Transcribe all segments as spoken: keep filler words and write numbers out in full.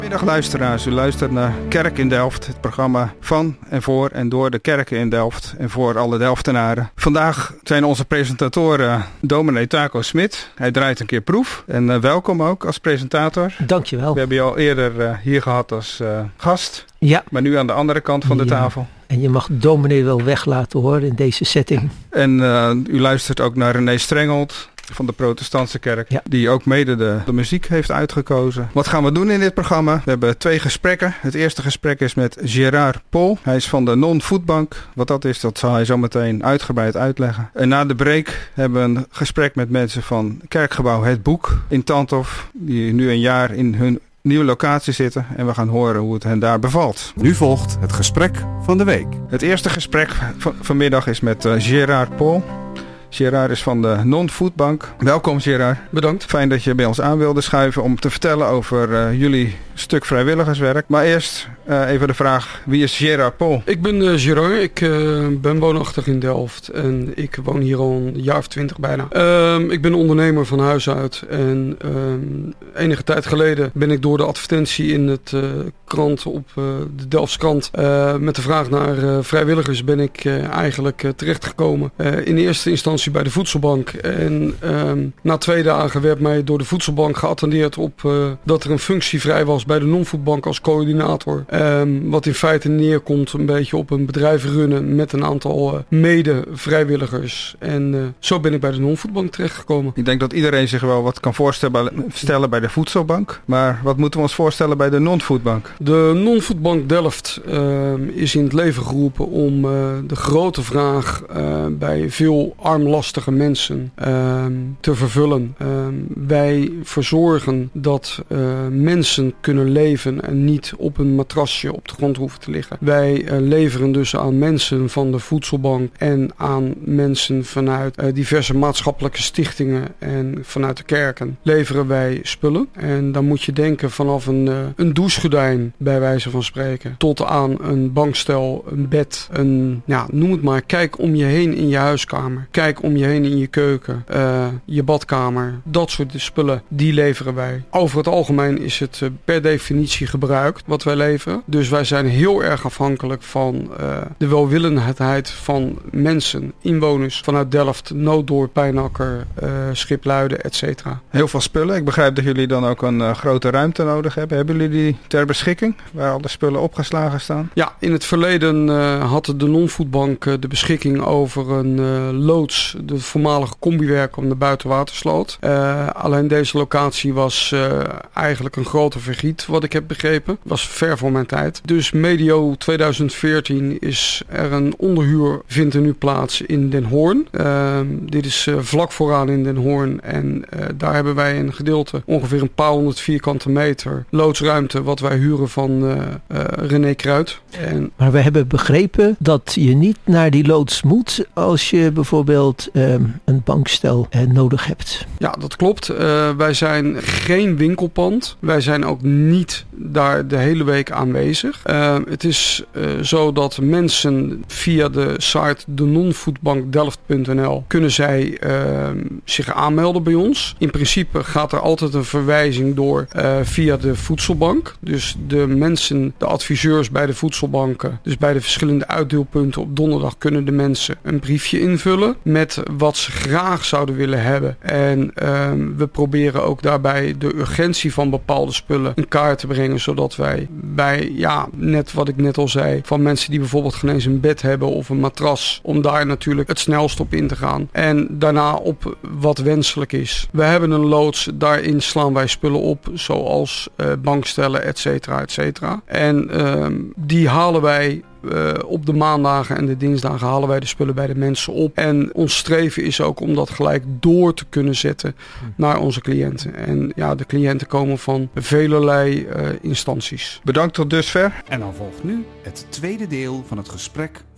Middag luisteraars, u luistert naar Kerk in Delft, het programma van en voor en door de kerken in Delft en voor alle Delftenaren. Vandaag zijn onze presentatoren dominee Taco Smit. Hij draait een keer proef en uh, welkom ook als presentator. Dankjewel. We hebben je al eerder uh, hier gehad als uh, gast, ja. Maar nu aan de andere kant van de ja. tafel. En je mag dominee wel weg laten horen in deze setting. En uh, u luistert ook naar René Strengelt van de Protestantse Kerk, ja. Die ook mede de, de muziek heeft uitgekozen. Wat gaan we doen in dit programma? We hebben twee gesprekken. Het eerste gesprek is met Gerard Pol. Hij is van de Non-Foodbank. Wat dat is, dat zal hij zo meteen uitgebreid uitleggen. En na de break hebben we een gesprek met mensen van Kerkgebouw Het Boek in Tantof, die nu een jaar in hun nieuwe locatie zitten en we gaan horen hoe het hen daar bevalt. Nu volgt het gesprek van de week. Het eerste gesprek van, vanmiddag is met uh, Gerard Pol. Gerard is van de Non-Foodbank. Welkom Gerard. Bedankt. Fijn dat je bij ons aan wilde schuiven om te vertellen over uh, jullie stuk vrijwilligerswerk. Maar eerst uh, even de vraag, wie is Gerard Pol? Ik ben uh, Gerard, ik uh, ben woonachtig in Delft en ik woon hier al een jaar of twintig bijna. Uh, ik ben ondernemer van huis uit en uh, enige tijd geleden ben ik door de advertentie in het uh, krant op uh, de Delftse krant uh, met de vraag naar uh, vrijwilligers ben ik uh, eigenlijk uh, terechtgekomen. Uh, in eerste instantie bij de Voedselbank en uh, na twee dagen werd mij door de Voedselbank geattendeerd op uh, dat er een functie vrij was bij de Non-Foodbank als coördinator. Um, wat in feite neerkomt een beetje op een bedrijf runnen met een aantal uh, mede-vrijwilligers. En uh, zo ben ik bij de Non-Foodbank terechtgekomen. Ik denk dat iedereen zich wel wat kan voorstellen bij de Voedselbank. Maar wat moeten we ons voorstellen bij de Non-Foodbank? De Non-Foodbank Delft uh, is in het leven geroepen om uh, de grote vraag uh, bij veel armlastige mensen uh, te vervullen. Uh, wij verzorgen dat uh, mensen kunnen leven en niet op een matrasje op de grond hoeven te liggen. Wij uh, leveren dus aan mensen van de Voedselbank en aan mensen vanuit uh, diverse maatschappelijke stichtingen en vanuit de kerken leveren wij spullen. En dan moet je denken vanaf een, uh, een douchegordijn bij wijze van spreken tot aan een bankstel, een bed, een, ja, noem het maar, kijk om je heen in je huiskamer. Kijk om je heen in je keuken, uh, je badkamer, dat soort spullen, die leveren wij. Over het algemeen is het uh, per definitie gebruikt wat wij leveren. Dus wij zijn heel erg afhankelijk van uh, de welwillendheid van mensen, inwoners vanuit Delft, Nooddorp, Pijnacker, uh, Schipluiden, et cetera. Heel veel spullen. Ik begrijp dat jullie dan ook een uh, grote ruimte nodig hebben. Hebben jullie die ter beschikking, waar al de spullen opgeslagen staan? Ja, in het verleden uh, had de Non-Foodbank uh, de beschikking over een uh, loods, de voormalige combiwerk om de buitenwatersloot. Uh, alleen deze locatie was uh, eigenlijk een grote vergiet, wat ik heb begrepen. Was ver voor mijn tijd. Dus medio tweeduizend veertien is er een onderhuur, vindt er nu plaats in Den Hoorn. Uh, dit is uh, vlak vooraan in Den Hoorn en uh, daar hebben wij een gedeelte, ongeveer een paar honderd vierkante meter loodsruimte, wat wij huren van uh, uh, René Kruid. En maar we hebben begrepen dat je niet naar die loods moet als je bijvoorbeeld um, een bankstel uh, nodig hebt. Ja, dat klopt. Uh, wij zijn geen winkelpand. Wij zijn ook niet daar de hele week aanwezig. Uh, het is uh, zo dat mensen via de site de non foodbank delft punt n l kunnen zij uh, zich aanmelden bij ons. In principe gaat er altijd een verwijzing door uh, via de voedselbank. Dus de mensen, de adviseurs bij de voedselbanken, dus bij de verschillende uitdeelpunten op donderdag kunnen de mensen een briefje invullen met wat ze graag zouden willen hebben. En uh, we proberen ook daarbij de urgentie van bepaalde spullen in kaart te brengen, zodat wij bij, ja, net wat ik net al zei, van mensen die bijvoorbeeld geen eens een bed hebben of een matras, om daar natuurlijk het snelst op in te gaan. En daarna op wat wenselijk is. We hebben een loods, daarin slaan wij spullen op, zoals uh, bankstellen, et cetera, et cetera. En uh, die halen wij Uh, op de maandagen en de dinsdagen halen wij de spullen bij de mensen op. En ons streven is ook om dat gelijk door te kunnen zetten naar onze cliënten. En ja, de cliënten komen van velelei uh, instanties. Bedankt tot dusver. En dan volgt nu het tweede deel van het gesprek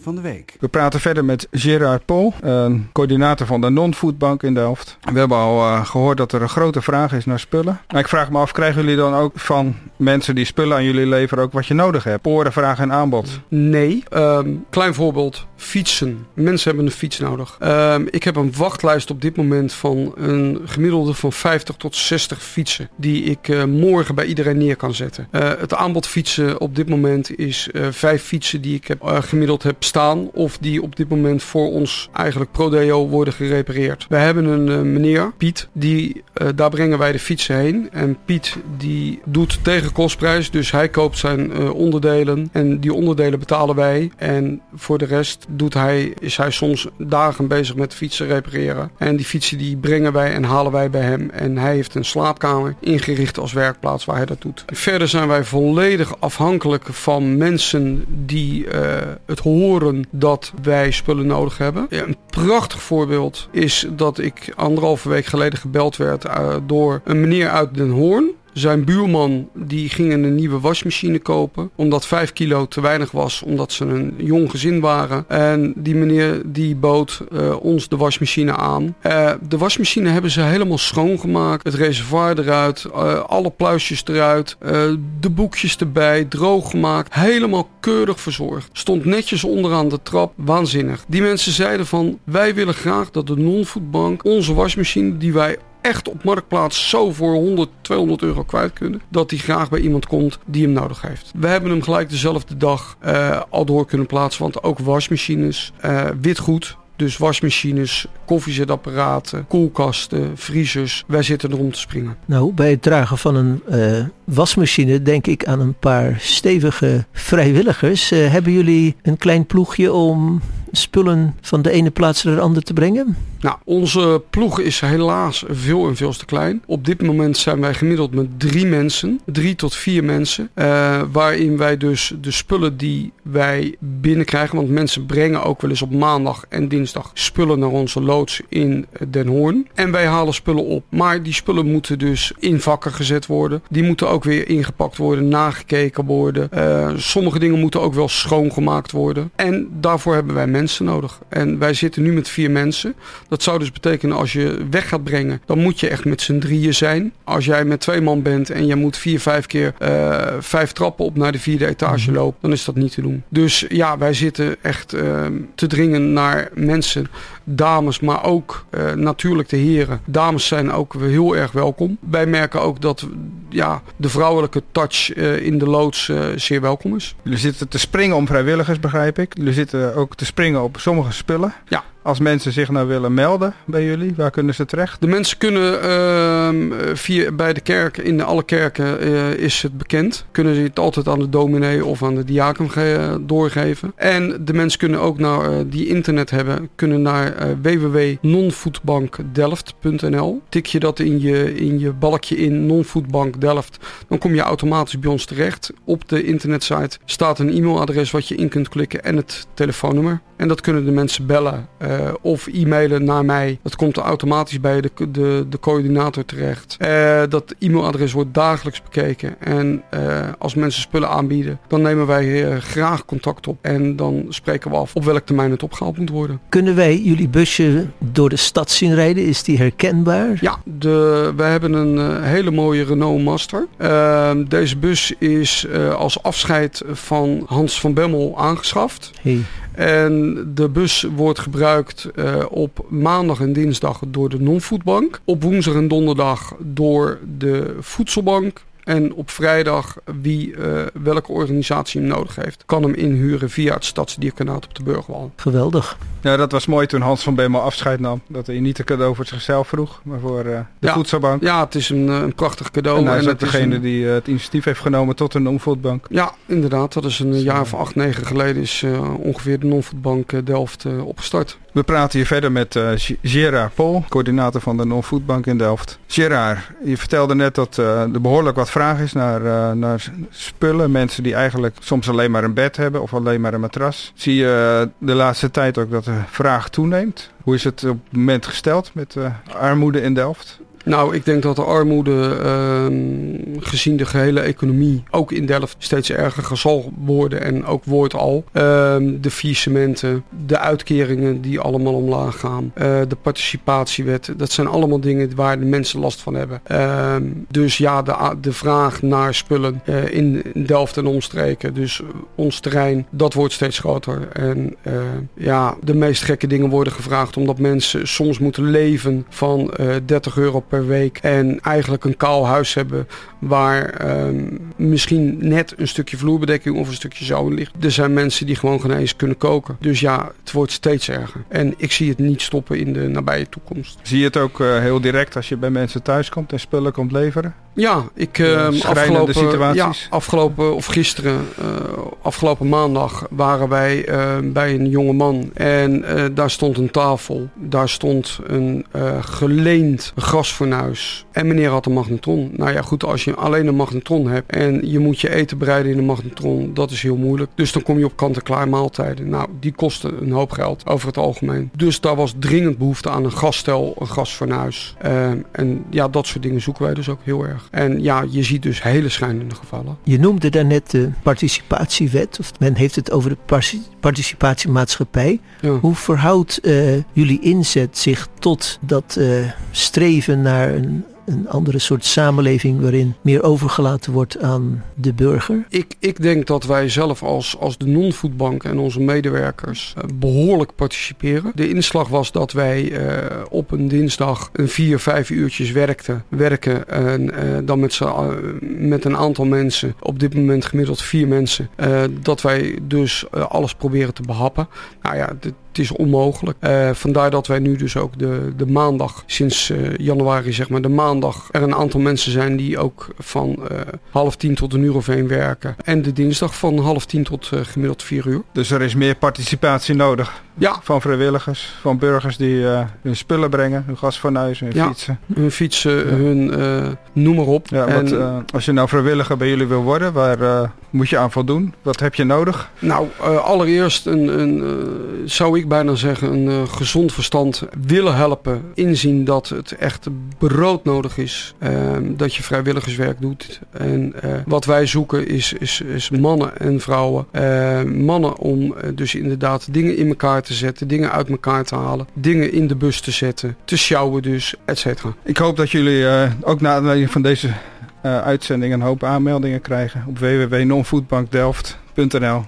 van de week. We praten verder met Gerard Pol, een coördinator van de Non-Foodbank in Delft. We hebben al uh, gehoord dat er een grote vraag is naar spullen. Maar ik vraag me af, krijgen jullie dan ook van mensen die spullen aan jullie leveren ook wat je nodig hebt? Poren, vraag en aanbod. Nee. Um, klein voorbeeld. Fietsen. Mensen hebben een fiets nodig. Um, ik heb een wachtlijst op dit moment van een gemiddelde van vijftig tot zestig fietsen. Die ik uh, morgen bij iedereen neer kan zetten. Uh, het aanbod fietsen op dit moment is uh, vijf fietsen die ik heb, uh, gemiddeld heb staan. Of die op dit moment voor ons eigenlijk pro-deo worden gerepareerd. Wij hebben een uh, meneer, Piet, die, uh, daar brengen wij de fietsen heen. En Piet die doet tegen kostprijs. Dus hij koopt zijn uh, onderdelen. En die onderdelen betalen wij. En voor de rest doet hij, is hij soms dagen bezig met fietsen repareren. En die fietsen die brengen wij en halen wij bij hem. En hij heeft een slaapkamer ingericht als werkplaats waar hij dat doet. Verder zijn wij volledig afhankelijk van mensen die uh, het horen dat wij spullen nodig hebben. Ja, een prachtig voorbeeld is dat ik anderhalve week geleden gebeld werd uh, door een meneer uit Den Hoorn. Zijn buurman die ging een nieuwe wasmachine kopen. Omdat vijf kilo te weinig was. Omdat ze een jong gezin waren. En die meneer die bood uh, ons de wasmachine aan. Uh, de wasmachine hebben ze helemaal schoongemaakt. Het reservoir eruit. Uh, alle pluisjes eruit. Uh, de boekjes erbij. Droog gemaakt. Helemaal keurig verzorgd. Stond netjes onderaan de trap. Waanzinnig. Die mensen zeiden van, wij willen graag dat de Non-Foodbank onze wasmachine die wij echt op Marktplaats zo voor honderd, tweehonderd euro kwijt kunnen. Dat hij graag bij iemand komt die hem nodig heeft. We hebben hem gelijk dezelfde dag uh, al door kunnen plaatsen. Want ook wasmachines, uh, witgoed. Dus wasmachines, koffiezetapparaten, koelkasten, vriezers. Wij zitten erom te springen. Nou, bij het dragen van een uh, wasmachine denk ik aan een paar stevige vrijwilligers. Uh, hebben jullie een klein ploegje om spullen van de ene plaats naar de andere te brengen? Nou, onze ploeg is helaas veel en veel te klein. Op dit moment zijn wij gemiddeld met drie mensen. Drie tot vier mensen. Uh, waarin wij dus de spullen die wij binnenkrijgen. Want mensen brengen ook wel eens op maandag en dinsdag spullen naar onze loods in Den Hoorn. En wij halen spullen op. Maar die spullen moeten dus in vakken gezet worden. Die moeten ook weer ingepakt worden, nagekeken worden. Uh, sommige dingen moeten ook wel schoongemaakt worden. En daarvoor hebben wij mensen nodig. En wij zitten nu met vier mensen. Dat zou dus betekenen als je weg gaat brengen, dan moet je echt met z'n drieën zijn. Als jij met twee man bent en je moet vier, vijf keer uh, vijf trappen op naar de vierde etage lopen, dan is dat niet te doen. Dus ja, wij zitten echt uh, te dringen naar mensen, dames, maar ook uh, natuurlijk de heren. Dames zijn ook heel erg welkom. Wij merken ook dat ja, de vrouwelijke touch uh, in de loods uh, zeer welkom is. Jullie zitten te springen om vrijwilligers, begrijp ik. Jullie zitten ook te springen op sommige spullen. Ja. Als mensen zich nou willen melden bij jullie, waar kunnen ze terecht? De mensen kunnen uh, via, bij de kerk, in alle kerken uh, is het bekend. Kunnen ze het altijd aan de dominee of aan de diaken ge- doorgeven. En de mensen kunnen ook nou, uh, die internet hebben, kunnen naar uh, w w w punt non foodbank delft punt n l. Tik je dat in je, in je balkje in Non-Foodbank Delft, dan kom je automatisch bij ons terecht. Op de internetsite staat een e-mailadres wat je in kunt klikken en het telefoonnummer. En dat kunnen de mensen bellen uh, of e-mailen naar mij. Dat komt er automatisch bij de, de, de coördinator terecht. Uh, dat e-mailadres wordt dagelijks bekeken. En uh, als mensen spullen aanbieden, dan nemen wij uh, graag contact op. En dan spreken we af op welk termijn het opgehaald moet worden. Kunnen wij jullie busje door de stad zien rijden? Is die herkenbaar? Ja, de, wij hebben een uh, hele mooie Renault Master. Uh, deze bus is uh, als afscheid van Hans van Bemmel aangeschaft. Hey. En de bus wordt gebruikt uh, op maandag en dinsdag door de Non-Foodbank. Op woensdag en donderdag door de Voedselbank. En op vrijdag, wie uh, welke organisatie hem nodig heeft, kan hem inhuren via het Stadsdierkanaat op de Burgwal. Geweldig. Ja, dat was mooi toen Hans van Bemmel afscheid nam. Dat hij niet een cadeau voor zichzelf vroeg, maar voor uh, de ja, Voedselbank. Ja, het is een, een prachtig cadeau. En hij is en ook degene een... die uh, het initiatief heeft genomen tot een Non-Foodbank. Ja, inderdaad. Dat is een jaar of acht, negen geleden is uh, ongeveer de Non-Foodbank uh, Delft uh, opgestart. We praten hier verder met uh, Gerard Pol, coördinator van de Non-Foodbank in Delft. Gerard, je vertelde net dat uh, er behoorlijk wat vraag is naar, uh, naar spullen. Mensen die eigenlijk soms alleen maar een bed hebben of alleen maar een matras. Zie je uh, de laatste tijd ook dat de vraag toeneemt? Hoe is het op het moment gesteld met uh, armoede in Delft? Nou, ik denk dat de armoede, uh, gezien de gehele economie, ook in Delft steeds erger zal worden en ook wordt al. Uh, de faillissementen, de uitkeringen die allemaal omlaag gaan, uh, de participatiewet, dat zijn allemaal dingen waar de mensen last van hebben. Uh, dus ja, de, de vraag naar spullen uh, in Delft en omstreken, dus ons terrein, dat wordt steeds groter. En uh, ja, de meest gekke dingen worden gevraagd omdat mensen soms moeten leven van uh, dertig euro per week en eigenlijk een kaal huis hebben waar uh, misschien net een stukje vloerbedekking of een stukje zout in ligt. Er zijn mensen die gewoon geen eens kunnen koken. Dus ja, het wordt steeds erger. En ik zie het niet stoppen in de nabije toekomst. Zie je het ook uh, heel direct als je bij mensen thuis komt en spullen komt leveren? Ja, ik uh, afgelopen, situaties. Ja, afgelopen of gisteren, uh, afgelopen maandag waren wij uh, bij een jonge man en uh, daar stond een tafel, daar stond een uh, geleend gasfornuis en meneer had een magnetron. Nou ja, goed, als je alleen een magnetron hebt en je moet je eten bereiden in een magnetron, dat is heel moeilijk. Dus dan kom je op kant-en-klaar maaltijden. Nou, die kosten een hoop geld over het algemeen. Dus daar was dringend behoefte aan een gasstel, een gasfornuis. Uh, en ja, dat soort dingen zoeken wij dus ook heel erg. En ja, je ziet dus hele schrijnende gevallen. Je noemde daarnet de participatiewet, of men heeft het over de participatiemaatschappij. Ja. Hoe verhoudt uh, jullie inzet zich tot dat uh, streven naar een een andere soort samenleving waarin meer overgelaten wordt aan de burger? Ik, ik denk dat wij zelf als, als de non-foodbank en onze medewerkers uh, behoorlijk participeren. De inslag was dat wij uh, op een dinsdag een vier, vijf uurtjes werkten, werken en uh, dan met, z'n, uh, met een aantal mensen, op dit moment gemiddeld vier mensen, uh, dat wij dus uh, alles proberen te behappen. Nou ja, dit, het is onmogelijk. Uh, vandaar dat wij nu dus ook de, de maandag, sinds uh, januari zeg maar, de maandag er een aantal mensen zijn die ook van uh, half tien tot een uur of één werken. En de dinsdag van half tien tot uh, gemiddeld vier uur. Dus er is meer participatie nodig? Ja. Van vrijwilligers, van burgers die uh, hun spullen brengen, hun gasfornuizen, hun ja, fietsen. hun fietsen, ja. hun uh, noem maar op. Ja, en, wat, uh, als je nou vrijwilliger bij jullie wil worden, waar uh, moet je aan voldoen? Wat heb je nodig? Nou, uh, allereerst een, een, uh, zou ik bijna zeggen een uh, gezond verstand, willen helpen, inzien dat het echt broodnodig is, uh, dat je vrijwilligerswerk doet. En uh, wat wij zoeken is, is, is mannen en vrouwen. Uh, mannen om uh, dus inderdaad dingen in elkaar te zetten, dingen uit elkaar te halen, dingen in de bus te zetten, te sjouwen dus, et cetera. Ik hoop dat jullie uh, ook na aanleiding van deze uh, uitzending een hoop aanmeldingen krijgen op w w w punt non foodbank delft punt n l.